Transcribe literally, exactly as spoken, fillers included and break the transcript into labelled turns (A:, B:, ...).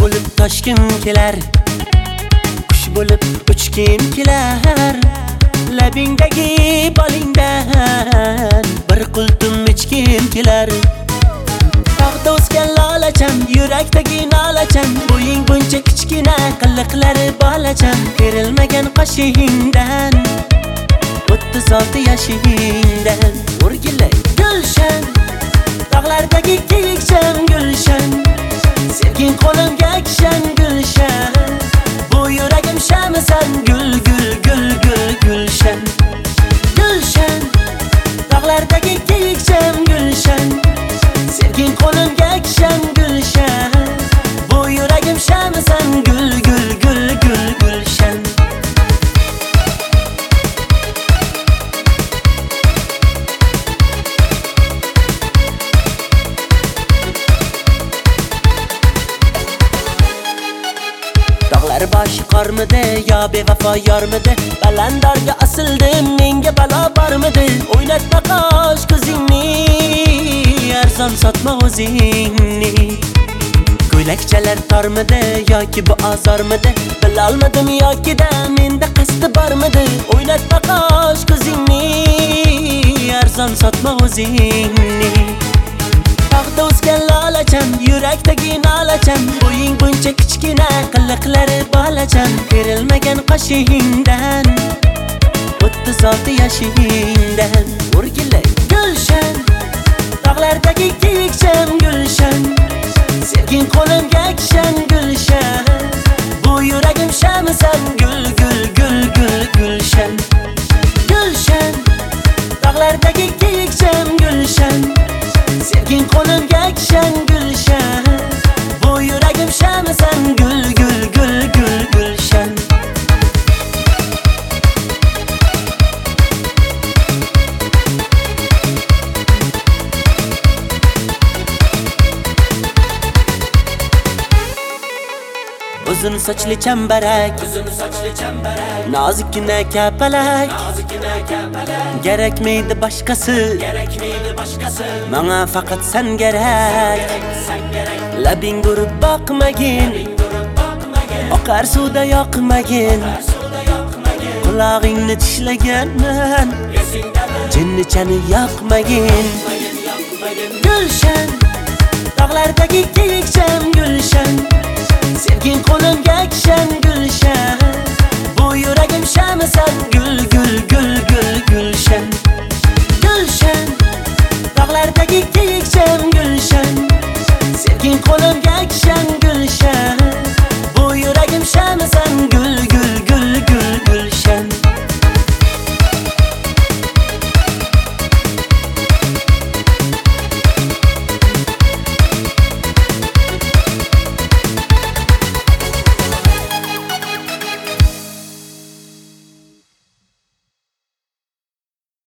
A: bo'lib toshkim kelar, qush bo'lib uchkim kelar. Labingdagi bolingdan bir qultum ichkim kelar. Tog'da o'sgan lolacham, yurakdagi nolacham, bo'ying buncha kichkina, qiliqlari bolacham. Kerilmagan qoshingdan, o'ttiz olti yoshingdan o'rgilay gulshan. Tog'lardagi kiyikcham gulshan, sevging qo'limga kishan gulshan. Bu yuragim shamisan, gul gul gul gul gulshan. Gulshan, tog'lardagi kiyikcham gulshan, sevging qo'limga kishan gulshan. Bu yuragim shamisan, gul gul gul gul gulshan. Dağlar başı qarmidi, yo bevafo yormidi? Balandorga osildim, menga balo bormidi? O'ynatma qosh ko'zingni, arzon sotma o'zingni. Ko'ylakchalar tormidi yoki bu ozormidi? Bilolmadim yoki-da menda qasdi bormidi? O'ynatma qosh ko'zingni, arzon sotma o'zingni. Tog'da o'sgan lolacham, yurakdagi nolacham, bo'ying buncha kichkina, qiliqlari bolacham. Kerilmagan qoshingdan, o'ttiz olti yoshingdan o'rgilay gulshan. Tog'lardagi kiyikcham gulshan, sevging qo'limga kishan gulshan. Bu yuragim shamisan, gul gul gul gul gulshan. Gulshan, tog'lardagi kiyikcham gulshan, sevging qo'limga kishan gulshan. Bu yuragim shamisan, gul gul gul gul gulshan. Uzun sochli chambarak, uzun sochli chambarak, nozikkina kapalak, nozikkina kapalak. Kerakmaydi boshqasi, kerakmaydi boshqasi. Menga faqat sen kerak, sen kerak. Labing urib boqmagin, oqar suvda yoqmagin. Qulog'ingni tishlaganman, jinnichani yoqmagin. Gulshan, tog'lardagi kiyikcham gulshan, sevging qo'limga kishan gulshan. Bu yuragim shamisan, gul gul gul gul gulshan. Gulshan, tog'lardagi kiyikcham gulshan, sevging qo'limga kishan